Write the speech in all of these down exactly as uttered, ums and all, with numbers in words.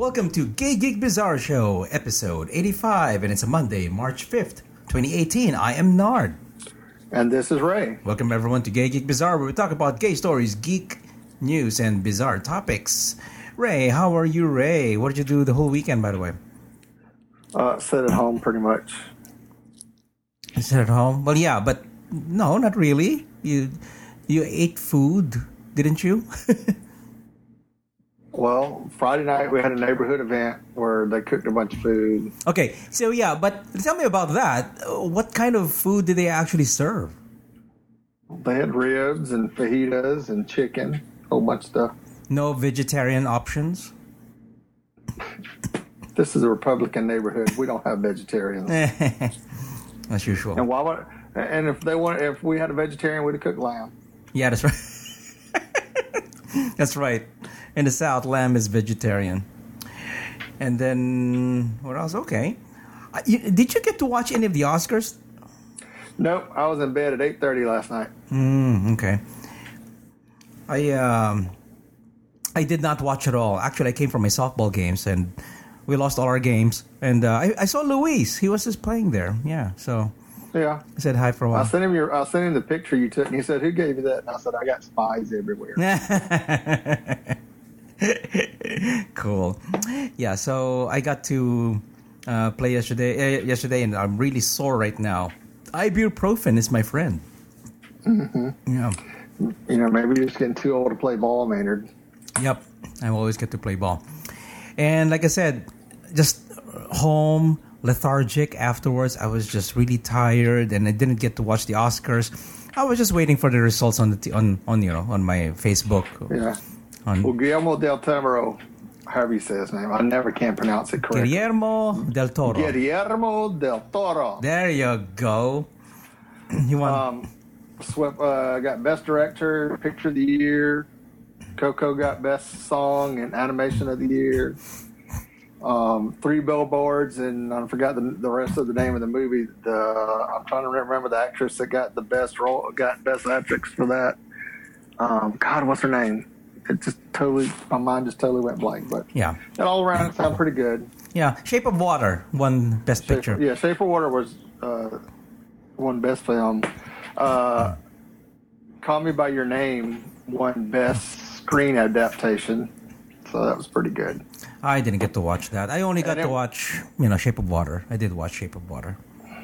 welcome to Gay Geek Bizarre Show, episode eighty-five, and it's a Monday, March fifth, twenty eighteen. I am Nard. And this is Ray. Welcome everyone to Gay Geek Bizarre, where we talk about gay stories, geek news, and bizarre topics. Ray, how are you, Ray? What did you do the whole weekend, by the way? Uh, sit at home, pretty much. Sit at home? Well, yeah, but no, not really. You you ate food, didn't you? Well, Friday night we had a neighborhood event where they cooked a bunch of food. Okay, so yeah, but tell me about that. What kind of food did they actually serve? They had ribs and fajitas and chicken, a whole bunch of stuff. No vegetarian options? This is a Republican neighborhood. We don't have vegetarians. As usual. And why would? And if they want, if we had a vegetarian, we'd have cooked lamb. Yeah, that's right. That's right. In the South, lamb is vegetarian. And then what else? Okay. Uh, you, did you get to watch any of the Oscars? Nope, I was in bed at eight thirty last night. Mm, okay. I um, I did not watch at all. Actually, I came from my softball games and we lost all our games. And uh, I, I saw Luis. He was just playing there. Yeah, so yeah. I said hi for a while. I sent him your. I sent him the picture you took, and he said, "Who gave you that?" And I said, "I got spies everywhere." Cool. Yeah, so I got to uh, play yesterday. Uh, yesterday, and I'm really sore right now. Ibuprofen is my friend. Mm-hmm. Yeah. You know, maybe you're just getting too old to play ball, Maynard. Yep, I always get to play ball. And like I said, just home, lethargic afterwards. I was just really tired, and I didn't get to watch the Oscars. I was just waiting for the results on the t- on on you know on my Facebook. Yeah. On well, Guillermo del Toro, however you say his name, I never can pronounce it correctly. Guillermo del Toro. Guillermo del Toro. There you go. You won. Um, swept, uh, got Best Director, Picture of the Year. Coco got Best Song and Animation of the Year. Um, three billboards, and I forgot the, the rest of the name of the movie. The, I'm trying to remember the actress that got the best role, got Best Actress for that. Um, God, what's her name? It just totally, my mind just totally went blank. But yeah, it all around it sounded pretty good. Yeah, Shape of Water won Best Shape, Picture. Yeah, Shape of Water was uh, won Best Film. Uh, Call Me by Your Name won Best Screen Adaptation. So that was pretty good. I didn't get to watch that. I only got it, to watch, you know, Shape of Water. I did watch Shape of Water.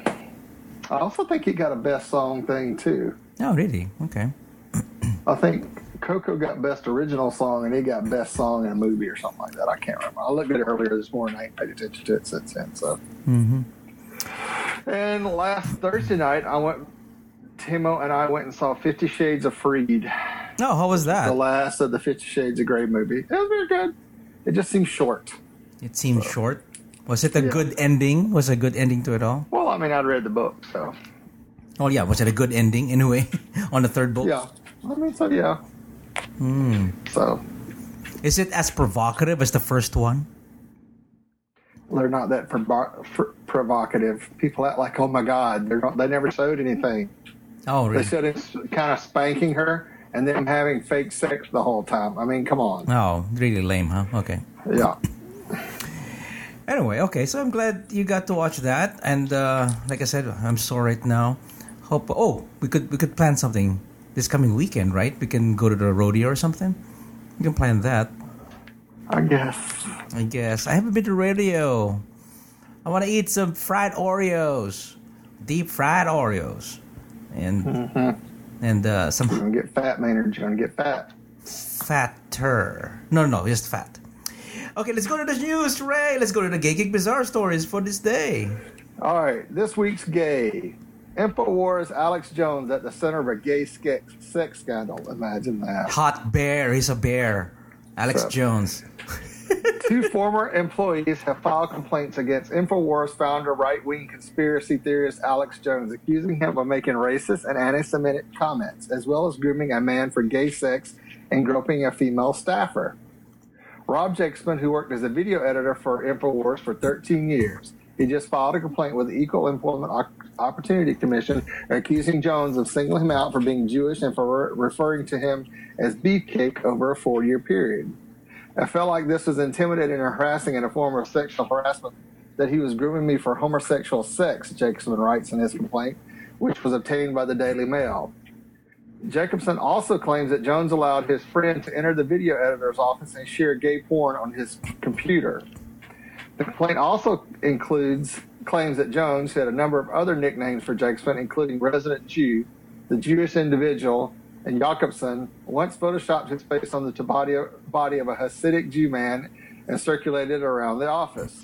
I also think he got a Best Song thing too. Oh, really? Okay. I think Coco got Best Original Song, and he got Best Song in a Movie or something like that. I can't remember. I looked at it earlier this morning. I ain't paid attention to it since then. So. Mm-hmm. And last Thursday night, I went. Timo and I went and saw Fifty Shades of Freed. Oh, how was that? The last of the Fifty Shades of Grey movie. It was very good. It just seemed short. It seemed so. short. Was it a yeah. good ending? Was it a good ending to it all? Well, I mean, I'd read the book, so. Oh, yeah. Was it a good ending, anyway, on the third book? Yeah. I mean, so, yeah. Hmm. So. Is it as provocative as the first one? They're not that provo- pr- provocative. People act like, oh, my God. They're not, they never showed anything. Oh, really? They showed it kind of spanking her and then having fake sex the whole time. I mean, come on. Oh, really lame, huh? Okay. Yeah. Anyway, okay, so I'm glad you got to watch that, and uh, like I said, I'm sore right now. Hope. Oh, we could we could plan something this coming weekend, right? We can go to the rodeo or something. We can plan that. I guess. I guess I haven't been to rodeo. I want to eat some fried Oreos, deep fried Oreos, and Mm-hmm. and uh, some. You're gonna get fat, Maynard. You're gonna get fat. Fatter. No, no, just fat. Okay, let's go to the news, Ray. Let's go to the Gay Geek Bizarre stories for this day. All right, this week's gay. InfoWars Alex Jones at the center of a gay sex, sex scandal. Imagine that. Hot bear. He's a bear. Alex So, Jones. Two former employees have filed complaints against InfoWars founder, right-wing conspiracy theorist Alex Jones, accusing him of making racist and anti-Semitic comments, as well as grooming a man for gay sex and groping a female staffer. Rob Jakesman, who worked as a video editor for InfoWars for thirteen years, he just filed a complaint with the Equal Employment Opportunity Commission accusing Jones of singling him out for being Jewish and for re- referring to him as beefcake over a four-year period. I felt like this was intimidating and harassing in a form of sexual harassment, that he was grooming me for homosexual sex, Jacobson writes in his complaint, which was obtained by the Daily Mail. Jacobson also claims that Jones allowed his friend to enter the video editor's office and share gay porn on his computer. The complaint also includes claims that Jones had a number of other nicknames for Jacobson, including Resident Jew, the Jewish individual, and Jacobson once photoshopped his face on the body of, body of a Hasidic Jew man and circulated it around the office.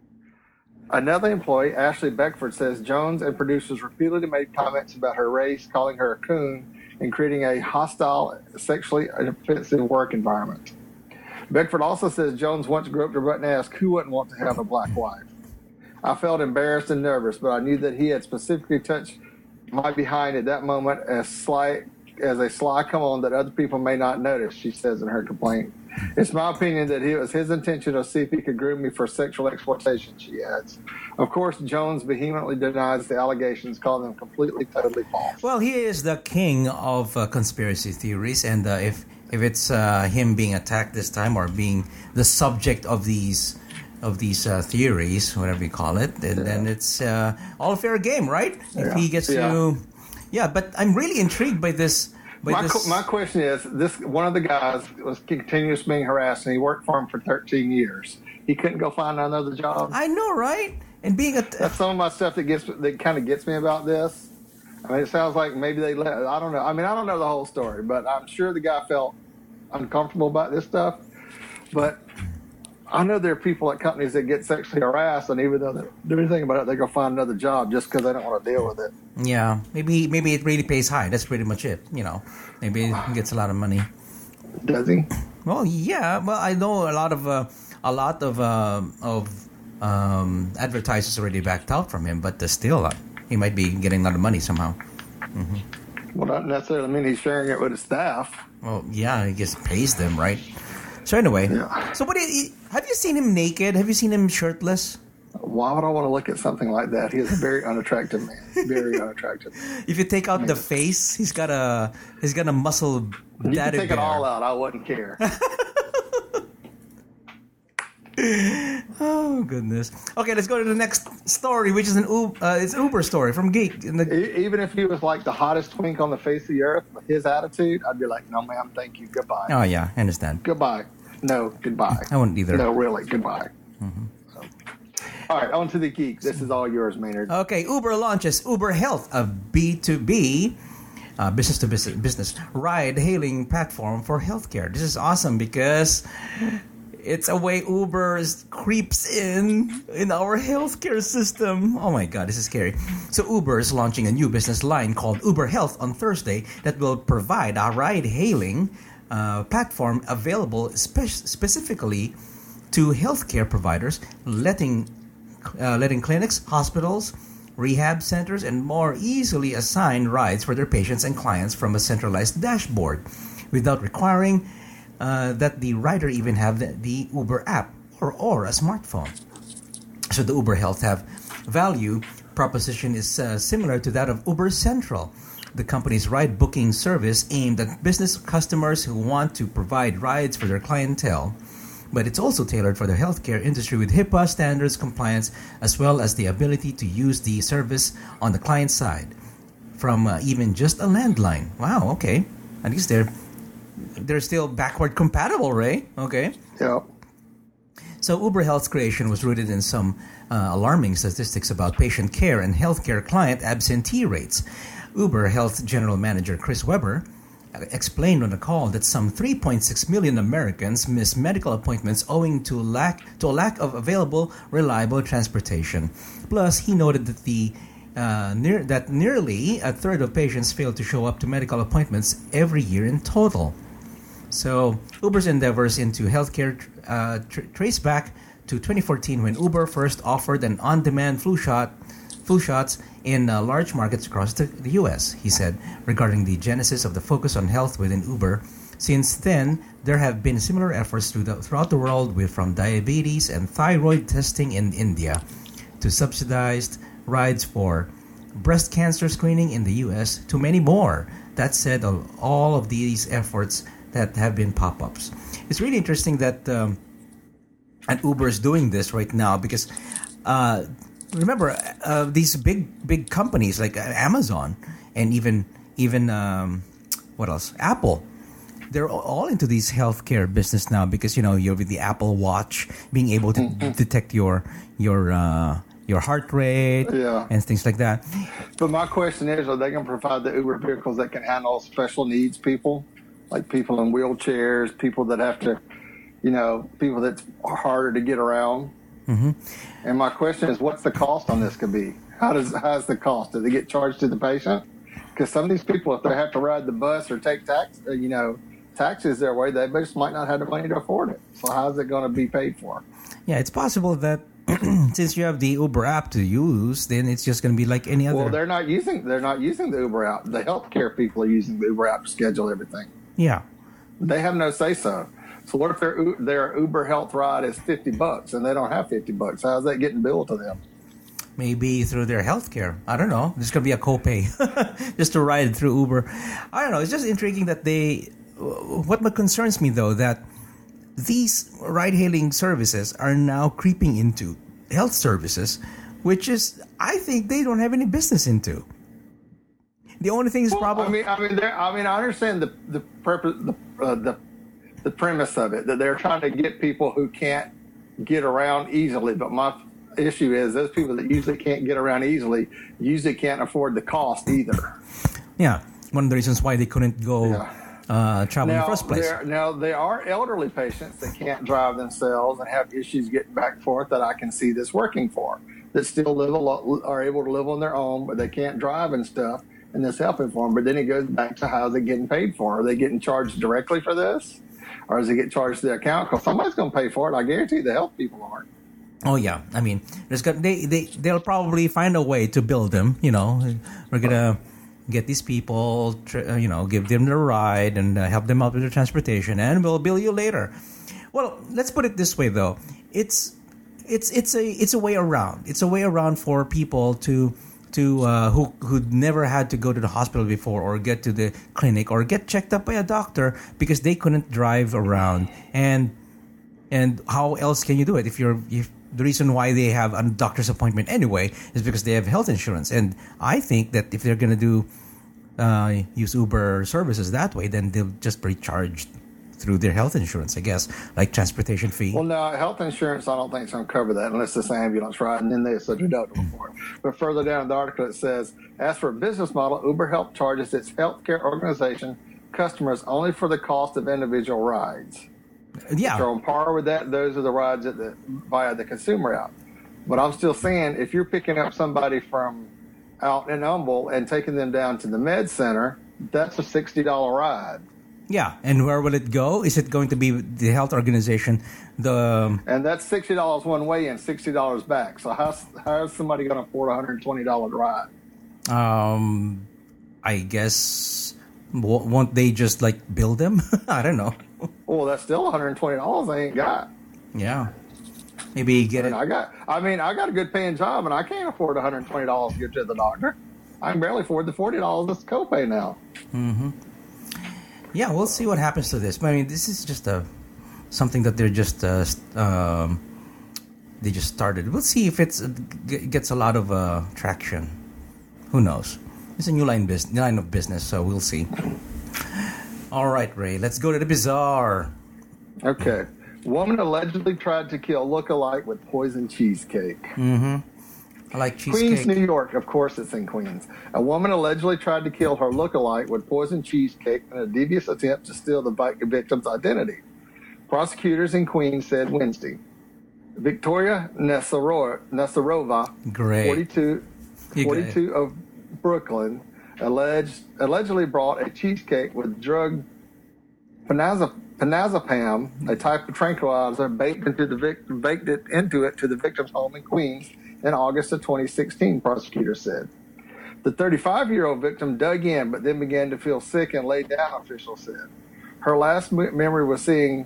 Another employee, Ashley Beckford, says Jones and producers repeatedly made comments about her race, calling her a coon, and creating a hostile, sexually offensive work environment. Beckford also says Jones once groped her butt and asked, who wouldn't want to have a black wife? I felt embarrassed and nervous, but I knew that he had specifically touched my behind at that moment as sly as a sly come on that other people may not notice, she says in her complaint. It's my opinion that it was his intention to see if he could groom me for sexual exploitation, she adds. Of course, Jones vehemently denies the allegations, calling them completely, totally false. Well, he is the king of uh, conspiracy theories, and uh, if if it's uh, him being attacked this time or being the subject of these of these uh, theories, whatever you call it, then, yeah. then it's uh, all fair game, right? If yeah. he gets yeah. to, yeah. But I'm really intrigued by this. By my, this. my question is: this one of the guys was continuously being harassed, and he worked for him for thirteen years. He couldn't go find another job. I know, right? And being a that's some of my stuff that gets that kind of gets me about this. I mean, it sounds like maybe they let. I don't know. I mean, I don't know the whole story, but I'm sure the guy felt uncomfortable about this stuff. But I know there are people at companies that get sexually harassed, and even though they don't do anything about it, they go find another job just because they don't want to deal with it. Yeah, maybe maybe it really pays high. That's pretty much it. You know, maybe he gets a lot of money. Does he? Well, yeah. Well, I know a lot of uh, a lot of uh, of um, advertisers already backed out from him, but uh, still, uh, he might be getting a lot of money somehow. Mm-hmm. Well, not necessarily mean he's sharing it with his staff. Well, yeah, he just pays them, right? So anyway, yeah. so what? Do you, have you seen him naked? Have you seen him shirtless? Why would I want to look at something like that? He is a very unattractive man. Very unattractive. If you take out man. the face, he's got a he's got a muscle. You can take bear. it all out. I wouldn't care. Oh goodness. Okay, let's go to the next story, which is an Uber, uh, it's an Uber story from Geek. In the... Even if he was like the hottest twink on the face of the earth, his attitude, I'd be like, no, ma'am, thank you, goodbye. Oh yeah, I understand. Goodbye. No, goodbye. I wouldn't either. No, really, goodbye. Mm-hmm. So. All right, on to the Geek. This is all yours, Maynard. Okay, Uber launches Uber Health, a B two B. Uh, business to business, business ride-hailing platform for healthcare. This is awesome because it's a way Uber creeps in in our healthcare system. Oh my God, this is scary. So Uber is launching a new business line called Uber Health on Thursday that will provide a ride-hailing uh, platform available spe- specifically to healthcare providers, letting uh, letting clinics, hospitals, rehab centers, and more easily assign rides for their patients and clients from a centralized dashboard without requiring uh, that the rider even have the, the Uber app or, or a smartphone. So the Uber Health have value proposition is uh, similar to that of Uber Central, the company's ride booking service aimed at business customers who want to provide rides for their clientele. But it's also tailored for the healthcare industry with HIPAA standards compliance, as well as the ability to use the service on the client side from uh, even just a landline. Wow, okay. At least they're they're still backward compatible, Ray. Okay. Yeah. So Uber Health's creation was rooted in some uh, alarming statistics about patient care and healthcare client absentee rates. Uber Health General Manager Chris Weber explained on a call that some three point six million Americans miss medical appointments owing to lack to a lack of available, reliable transportation. Plus, he noted that the uh, near, that nearly a third of patients fail to show up to medical appointments every year in total. So, Uber's endeavors into healthcare uh, tr- trace back to twenty fourteen when Uber first offered an on-demand flu shot, flu shots in uh, large markets across the, the U S, he said, regarding the genesis of the focus on health within Uber. Since then, there have been similar efforts through the, throughout the world, with from diabetes and thyroid testing in India to subsidized rides for breast cancer screening in the U S to many more. That said, all of these efforts that have been pop-ups. It's really interesting that um, and Uber is doing this right now because uh, remember uh, these big big companies like Amazon and even even um, what else? Apple. They're all into these healthcare business now because you know you're with the Apple Watch, being able to mm-hmm. detect your your uh, your heart rate yeah. and things like that. But my question is, are they going to provide the Uber vehicles that can handle special needs people, like people in wheelchairs, people that have to, you know, people that's harder to get around? Mm-hmm. And my question is, what's the cost on this could be? How does how's the cost? Do they get charged to the patient? Because some of these people, if they have to ride the bus or take tax, you know, taxes their way, they just might not have the money to afford it. So how's it going to be paid for? Yeah, it's possible that since you have the Uber app to use, then it's just going to be like any other. Well, they're not using they're not using the Uber app. The healthcare people are using the Uber app to schedule everything. Yeah, they have no say so. So what if their their Uber Health ride is fifty bucks and they don't have fifty bucks? How's that getting billed to them? Maybe through their healthcare. I don't know. There's going to be a copay just to ride through Uber. I don't know. It's just intriguing that they. What concerns me though that these ride-hailing services are now creeping into health services, which is I think they don't have any business into. The only thing is well, probably. I mean, I mean, I mean, I understand the the purpose, the uh, the the premise of it that they're trying to get people who can't get around easily. But my issue is those people that usually can't get around easily usually can't afford the cost either. Yeah, one of the reasons why they couldn't go. Yeah. Uh, travel now, in the first place. Now, there are elderly patients that can't drive themselves and have issues getting back and forth that I can see this working for, that still live a lot, are able to live on their own, but they can't drive and stuff, and this helping for them. But then it goes back to how they're getting paid for. Are they getting charged directly for this? Or does it get charged to their account? Because somebody's going to pay for it. I guarantee the health people aren't. Oh, yeah. I mean, there's got, they, they, they'll probably find a way to bill them. You know, we're going to... get these people, you know, give them the ride and uh, help them out with their transportation, and we'll bill you later. Well, let's put it this way, though: it's it's it's a it's a way around. It's a way around for people to to uh, who who never had to go to the hospital before, or get to the clinic, or get checked up by a doctor because they couldn't drive around. And and how else can you do it if you're if the reason why they have a doctor's appointment anyway is because they have health insurance. And I think that if they're going to do uh, use Uber services that way, then they'll just be charged through their health insurance, I guess, like transportation fee. Well, no, health insurance, I don't think is going to cover that unless it's an ambulance ride, and then there's a deductible for it. But further down in the article, it says, as for a business model, Uber Health charges its healthcare organization customers only for the cost of individual rides. Yeah. So on par with that, those are the rides that the, via the consumer app. But I'm still saying, if you're picking up somebody from out in Humble and taking them down to the med center, that's a sixty dollars ride. Yeah, and where will it go? Is it going to be the health organization? The and that's sixty dollars one way and sixty dollars back. So how's how's somebody going to afford a one hundred twenty dollars ride? Um, I guess won't they just like bill them? I don't know. Well, that's still one hundred twenty dollars I ain't got. Yeah. Maybe get I mean, it. I got. I mean, I got a good paying job, and I can't afford one hundred twenty dollars to get to the doctor. I can barely afford the forty dollars that's copay now. Mm-hmm. Yeah, we'll see what happens to this. I mean, this is just a something that they're just uh, um, they just started. We'll see if it's it gets a lot of uh, traction. Who knows? It's a new line business, line of business, so we'll see. All right, Ray, let's go to the bizarre. Okay. Woman allegedly tried to kill lookalike with poison cheesecake. Mm-hmm. I like cheesecake. Queens, New York. Of course it's in Queens. A woman allegedly tried to kill her lookalike with poison cheesecake in a devious attempt to steal the victim's identity. Prosecutors in Queens said Wednesday. Victoria Nesarova, Great. forty-two, forty-two of Brooklyn, alleged allegedly brought a cheesecake with drug Penazap- Penazepam, a type of tranquilizer, baked into the vic- baked it into it to the victim's home in Queens in August of twenty sixteen, prosecutors said. The thirty-five-year-old victim dug in, but then began to feel sick and laid down, officials said. Her last m- memory was seeing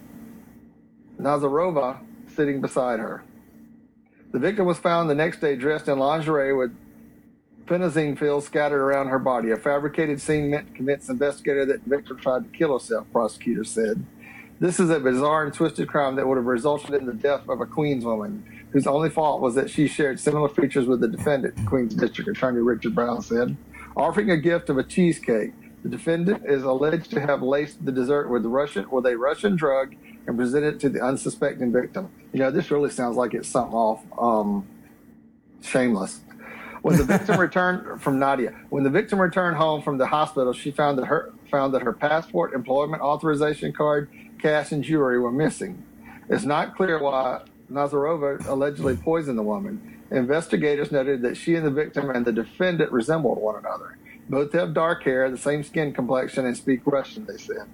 Nazarova sitting beside her. The victim was found the next day dressed in lingerie with phenazine fields scattered around her body. A fabricated scene meant to convince investigators that the victim tried to kill herself, prosecutors said. This is a bizarre and twisted crime that would have resulted in the death of a Queens woman, whose only fault was that she shared similar features with the defendant, Queens District Attorney Richard Brown said. Offering a gift of a cheesecake, the defendant is alleged to have laced the dessert with Russian with a Russian drug and presented it to the unsuspecting victim. You know, this really sounds like it's something off um, Shameless. When the victim returned from Nadia, when the victim returned home from the hospital, she found that her found that her passport, employment authorization card, cash, and jewelry were missing. It's not clear why Nazarova allegedly poisoned the woman. Investigators noted that she and the victim and the defendant resembled one another. Both have dark hair, the same skin complexion, and speak Russian, they said.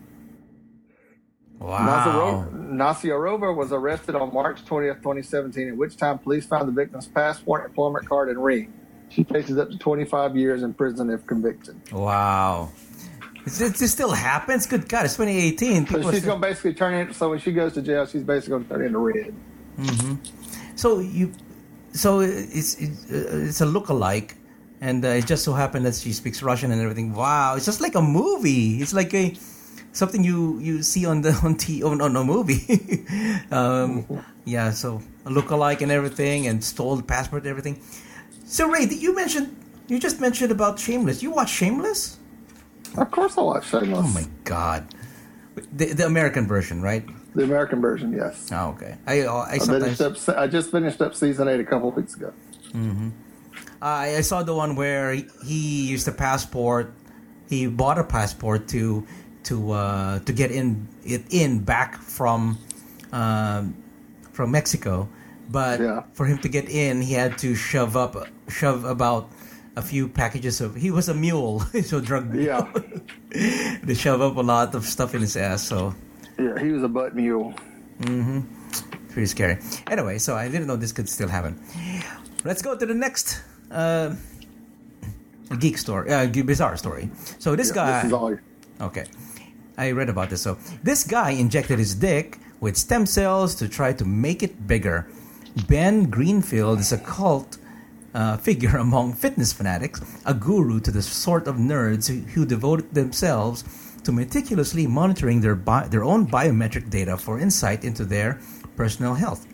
Wow. Nazarova was arrested on March twentieth, twenty seventeen, at which time police found the victim's passport, employment card, and ring. She faces up to twenty-five years in prison if convicted. Wow. This, this still happens? Good God, it's twenty eighteen. So she's going to basically turn in, so when she goes to jail, she's basically going to turn into red. Mm-hmm. So you, so it's it's, it's a look-alike, and uh, it just so happened that she speaks Russian and everything. Wow, it's just like a movie. It's like a something you, you see on the on t on, on a movie. um, mm-hmm. Yeah, so a look-alike and everything, and stole the passport and everything. So Ray, you mentioned you just mentioned about Shameless. You watch Shameless? Of course, I watch Shameless. Oh my God, the the American version, right? The American version, yes. Oh, okay. I I, I, sometimes... up, I just finished up season eight a couple of weeks ago. Mm-hmm. I I saw the one where he used a passport. He bought a passport to to uh, to get in it in back from um, from Mexico. But yeah. for him to get in, he had to shove up, shove about a few packages of. He was a mule, so drug mule. Yeah. They shove up a lot of stuff in his ass. So. Yeah, he was a butt mule. Mm-hmm. Pretty scary. Anyway, so I didn't know this could still happen. Let's go to the next uh, geek story, uh, bizarre story. So this yeah, guy. This is all. Okay, I read about this. So this guy injected his dick with stem cells to try to make it bigger. Ben Greenfield is a cult uh, figure among fitness fanatics, a guru to the sort of nerds who, who devoted themselves to meticulously monitoring their bi- their own biometric data for insight into their personal health.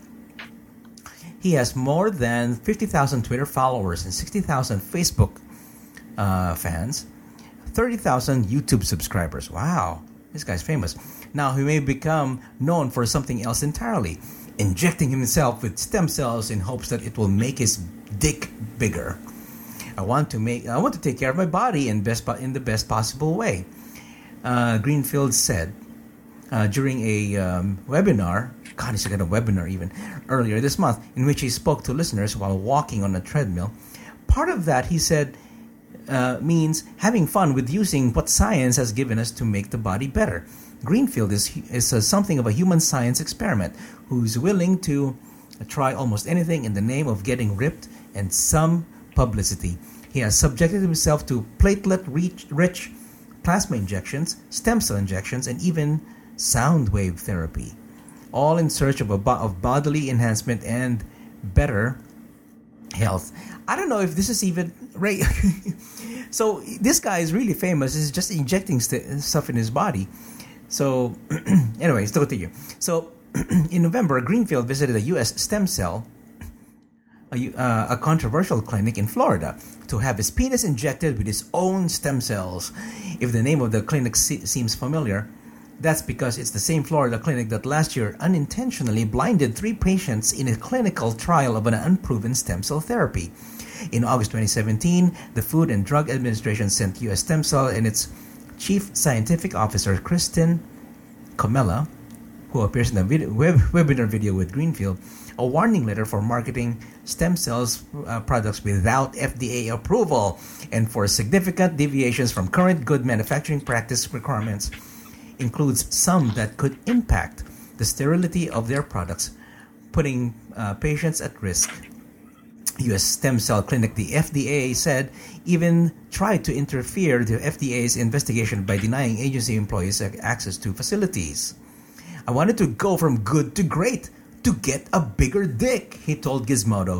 He has more than fifty thousand Twitter followers and sixty thousand Facebook uh, fans, thirty thousand YouTube subscribers. Wow, this guy's famous. Now he may become known for something else entirely, injecting himself with stem cells in hopes that it will make his dick bigger. I want to make I want to take care of my body in best in the best possible way. Uh, Greenfield said uh, during a um, webinar, God, he's got a webinar even, earlier this month, in which he spoke to listeners while walking on a treadmill. Part of that, he said, uh, means having fun with using what science has given us to make the body better. Greenfield is, is uh, something of a human science experiment who's willing to try almost anything in the name of getting ripped and some publicity. He has subjected himself to platelet-rich plasma injections, stem cell injections, and even sound wave therapy, all in search of a bo- of bodily enhancement and better health. I don't know if this is even right. So this guy is really famous. He's just injecting st- stuff in his body. So anyway, still to you. So in November, Greenfield visited a U S stem cell, a, uh, a controversial clinic in Florida, to have his penis injected with his own stem cells. If the name of the clinic se- seems familiar, that's because it's the same Florida clinic that last year unintentionally blinded three patients in a clinical trial of an unproven stem cell therapy. In August twenty seventeen, the Food and Drug Administration sent U S Stem Cell and its Chief Scientific Officer, Kristen Comella, who appears in the video, web, webinar video with Greenfield, a warning letter for marketing stem cells uh, products without F D A approval and for significant deviations from current good manufacturing practice requirements, includes some that could impact the sterility of their products, putting uh, patients at risk. U S Stem Cell Clinic, the F D A, said, even tried to interfere with the F D A's investigation by denying agency employees access to facilities. I wanted to go from good to great, to get a bigger dick, he told Gizmodo.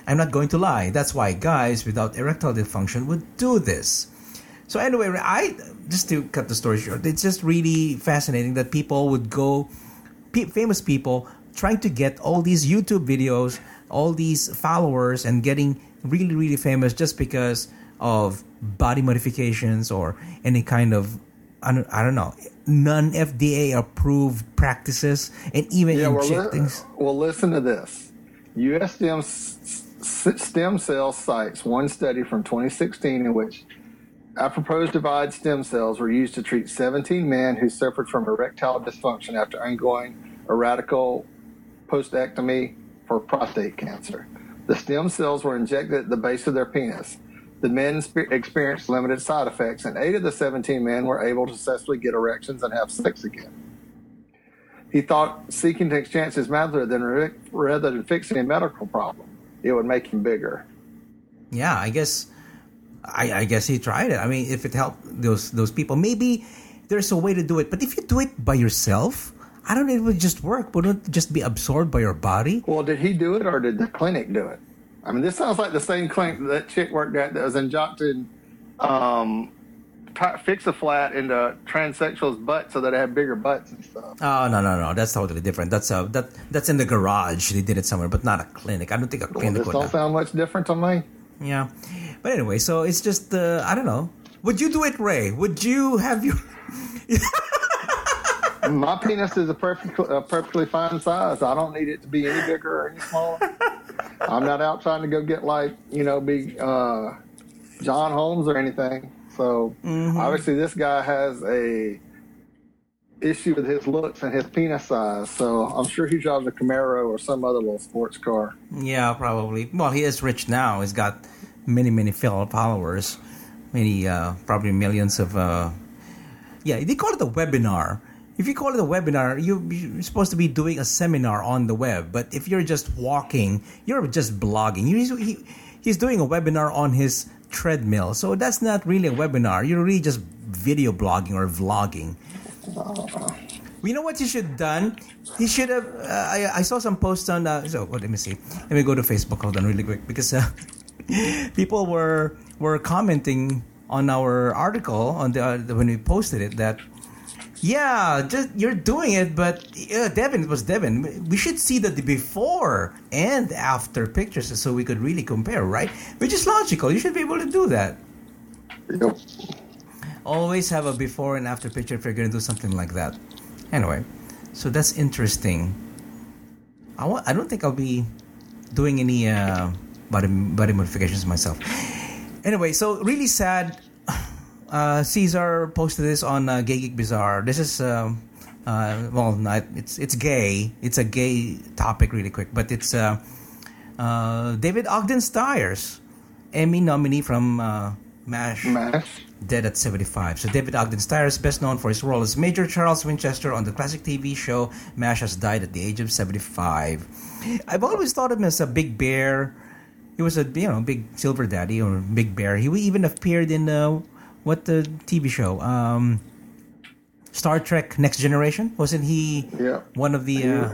I'm not going to lie. That's why guys without erectile dysfunction would do this. So anyway, I just to cut the story short, it's just really fascinating that people would go, famous people trying to get all these YouTube videos, all these followers, and getting really, really famous just because of body modifications or any kind of, I don't, I don't know, non-F D A approved practices, and even yeah, injecting. Well, li- well, listen to this. U S Stem, Stem Cell cites one study from twenty sixteen in which apoptose divide stem cells were used to treat seventeen men who suffered from erectile dysfunction after undergoing a radical prostatectomy for prostate cancer. The stem cells were injected at the base of their penis. The men spe- experienced limited side effects, and eight of the seventeen men were able to successfully get erections and have sex again. He thought seeking to exchange his method than re- rather than fixing a medical problem, it would make him bigger. Yeah, I guess, I, I guess he tried it. I mean, if it helped those those people, maybe there's a way to do it. But if you do it by yourself, I don't know, it would just work. Wouldn't it just be absorbed by your body? Well, did he do it or did the clinic do it? I mean, this sounds like the same clinic that chick worked at that was injecting um, Fix-A-Flat into transsexuals' butts so that they had bigger butts and stuff. Oh, no, no, no. That's totally different. That's uh, that that's in the garage. They did it somewhere, but not a clinic. I don't think a Well, clinic this would. don't have. sound much different to me. Yeah. But anyway, so it's just, uh, I don't know. Would you do it, Ray? Would you have your... My penis is a perfect, a perfectly fine size. I don't need it to be any bigger or any smaller. I'm not out trying to go get like, you know, be uh, John Holmes or anything. So mm-hmm. obviously this guy has a issue with his looks and his penis size. So I'm sure he drives a Camaro or some other little sports car. Yeah, probably. Well, he is rich now. He's got many, many followers. Many, uh, probably millions of... Uh... Yeah, they call it a webinar. If you call it a webinar, you, you're supposed to be doing a seminar on the web. But if you're just walking, you're just blogging. He's, he, he's doing a webinar on his treadmill. So that's not really a webinar. You're really just video blogging or vlogging. You know what you should have done? You should have... Uh, I, I saw some posts on... Uh, so, well, let me see. Let me go to Facebook. Hold on really quick. Because uh, people were were commenting on our article on the uh, when we posted it that... Yeah, just you're doing it, but uh, Devin, it was Devin. We should see the before and after pictures so we could really compare, right? Which is logical. You should be able to do that. Yep. Always have a before and after picture if you're going to do something like that. Anyway, so that's interesting. I w- I don't think I'll be doing any uh, body, body modifications myself. Anyway, so really sad. Uh, Caesar posted this on uh, Gay Geek Bizarre. This is, uh, uh, well, not, it's it's gay. It's a gay topic, really quick, but it's uh, uh, David Ogden Stiers, Emmy nominee from uh, MASH, MASH, dead at seventy-five. So David Ogden Stiers, best known for his role as Major Charles Winchester on the classic T V show MASH, has died at the age of seventy-five. I've always thought of him as a big bear. He was a you know big silver daddy or big bear. He even appeared in. Uh, What the T V show? Um, Star Trek Next Generation? Wasn't he yeah. one of the... Uh...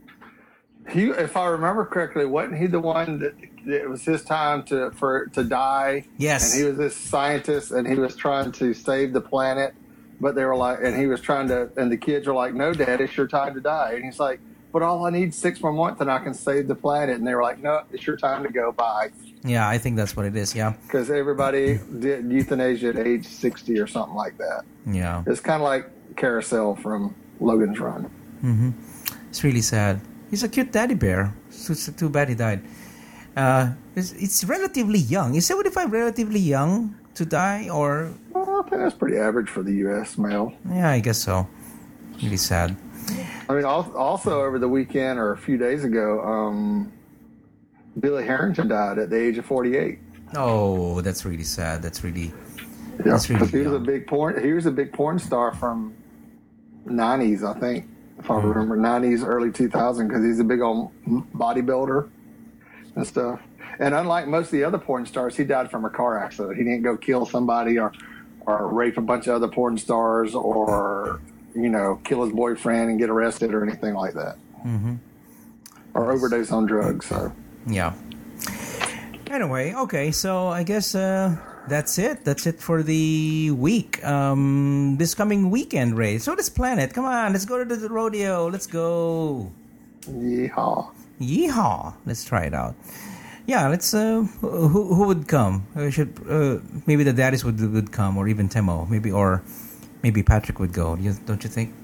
He, if I remember correctly, wasn't he the one that it was his time to for to die? Yes. And he was this scientist, and he was trying to save the planet, but they were like, and he was trying to, and the kids were like, "No, Dad, it's your time to die." And he's like, "But all I need is six more months, and I can save the planet." And they were like, "No, it's your time to go. Bye." Yeah, I think that's what it is, yeah. Because everybody did euthanasia at age sixty or something like that. Yeah. It's kind of like Carousel from Logan's Run. Mm-hmm. It's really sad. He's a cute daddy bear. So it's too bad he died. Uh, it's, it's relatively young. Is seventy-five relatively young to die, or...? Well, I think that's pretty average for the U S male. Yeah, I guess so. Really sad. I mean, also over the weekend or a few days ago... Um, Billy Harrington died at the age of forty-eight. Oh, that's really sad. That's really, yeah, that's really. He was a big porn. He was a big porn star from nineties, I think, if I mm. remember nineties, early two thousand, because he's a big old bodybuilder and stuff. And unlike most of the other porn stars, he died from a car accident. He didn't go kill somebody or or rape a bunch of other porn stars or you know kill his boyfriend and get arrested or anything like that, mm-hmm. or overdose on drugs. So. Yeah. Anyway, okay, so I guess uh, that's it. That's it for the week. Um, this coming weekend, Ray. So let's plan it. Come on, let's go to the rodeo. Let's go. Yeehaw. Yeehaw. Let's try it out. Yeah, let's. Uh, who who would come? Uh, should uh, maybe the daddies would would come, or even Temo, maybe, or maybe Patrick would go. You, don't you think?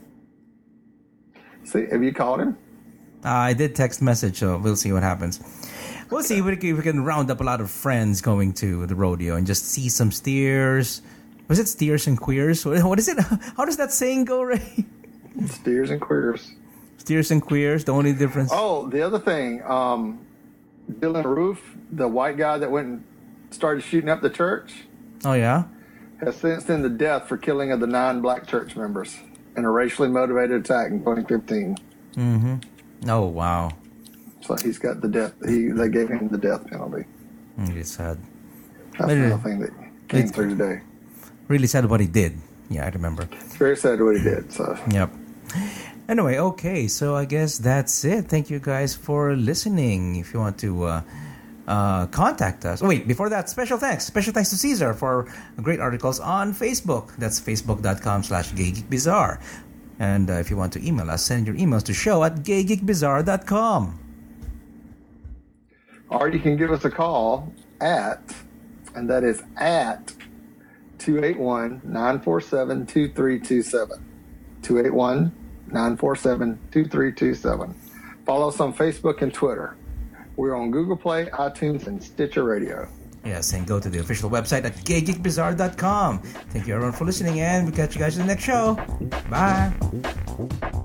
See, have you called him? Uh, I did text message, so we'll see what happens. We'll see if we can, if we can round up a lot of friends going to the rodeo and just see some steers. Was it steers and queers? What is it? How does that saying go, Ray? Steers and queers. Steers and queers. The only difference. Oh, the other thing. Um, Dylan Roof, the white guy that went and started shooting up the church. Oh yeah. Has since been the death for killing of the nine black church members in a racially motivated attack in twenty fifteen. Mm-hmm. Oh wow. So he's got the death. He they gave him the death penalty. Really sad. That's another thing that came through today. Really sad what he did. Yeah, I remember. It's very sad what he did. So. Yep. Anyway, okay, so I guess that's it. Thank you guys for listening. If you want to uh, uh, contact us. Oh, wait, before that, special thanks. Special thanks to Caesar for great articles on Facebook. That's facebook.com slash gaygeekbizarre. And uh, if you want to email us, send your emails to show at gaygeekbizarre dot com. Or you can give us a call at, and that is at two eight one, nine four seven, two three two seven. two eight one, nine four seven, two three two seven. Follow us on Facebook and Twitter. We're on Google Play, iTunes, and Stitcher Radio. Yes, and go to the official website at gay geek bizarre dot com. Thank you everyone for listening, and we'll catch you guys in the next show. Bye.